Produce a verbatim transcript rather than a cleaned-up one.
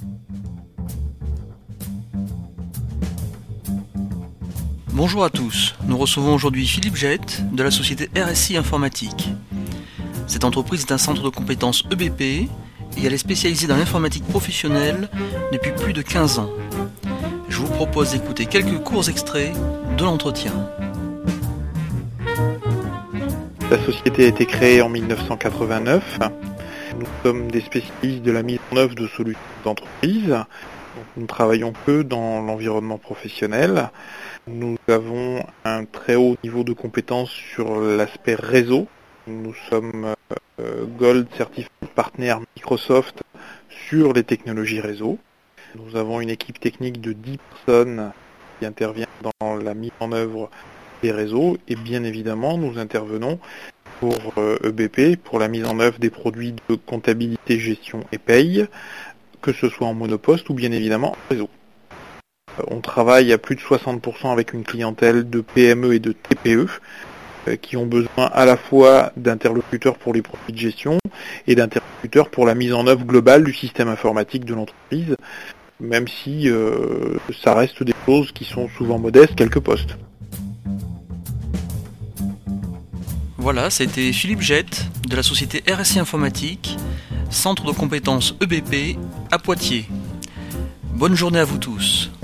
Bonjour à tous, nous recevons aujourd'hui Philippe Jette de la société R S I Informatique. Cette entreprise est un centre de compétences E B P et elle est spécialisée dans l'informatique professionnelle depuis plus de quinze ans. Je vous propose d'écouter quelques courts extraits de l'entretien. La société a été créée en mille neuf cent quatre-vingt-neuf. Nous sommes des spécialistes de la mise en œuvre de solutions d'entreprise. Nous ne travaillons que dans l'environnement professionnel. Nous avons un très haut niveau de compétence sur l'aspect réseau. Nous sommes euh, Gold Certified Partner Microsoft sur les technologies réseau. Nous avons une équipe technique de dix personnes qui intervient dans la mise en œuvre des réseaux et bien évidemment nous intervenons pour euh, E B P pour la mise en œuvre des produits de comptabilité, gestion et paye, que ce soit en monoposte ou bien évidemment en réseau. On travaille à plus de soixante pour cent avec une clientèle de P M E et de T P E euh, qui ont besoin à la fois d'interlocuteurs pour les produits de gestion et d'interlocuteurs pour la mise en œuvre globale du système informatique de l'entreprise, même si euh, ça reste des choses qui sont souvent modestes, quelques postes. Voilà, c'était Philippe Jette de la société R S I Informatique, centre de compétences E B P à Poitiers. Bonne journée à vous tous.